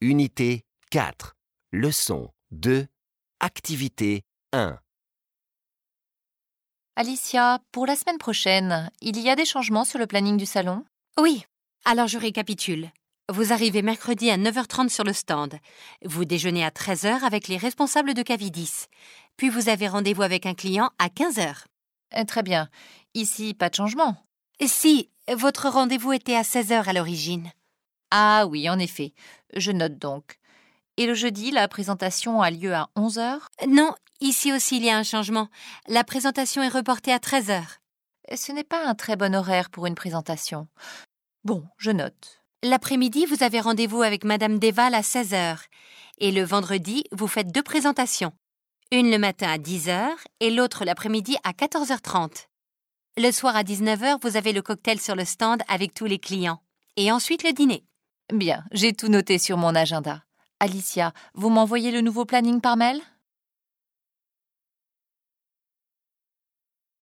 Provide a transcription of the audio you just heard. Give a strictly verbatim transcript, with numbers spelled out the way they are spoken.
Unité quatre. Leçon deux. Activité un. Alicia, pour la semaine prochaine, il y a des changements sur le planning du salon? Oui, alors je récapitule. Vous arrivez mercredi à neuf heures trente sur le stand. Vous déjeunez à treize heures avec les responsables de Cavidis. Puis vous avez rendez-vous avec un client à quinze heures. Euh, Très bien. Ici, pas de changement. Si, votre rendez-vous était à seize heures à l'origine. Ah oui, en effet. Je note donc. Et le jeudi, la présentation a lieu à onze heures? Non, ici aussi il y a un changement. La présentation est reportée à treize heures. Ce n'est pas un très bon horaire pour une présentation. Bon, je note. L'après-midi, vous avez rendez-vous avec Madame Deval à seize heures. Et le vendredi, vous faites deux présentations. Une le matin à dix heures et l'autre l'après-midi à quatorze heures trente. Le soir à dix-neuf heures, vous avez le cocktail sur le stand avec tous les clients. Et ensuite le dîner. Bien, j'ai tout noté sur mon agenda. Alicia, vous m'envoyez le nouveau planning par mail?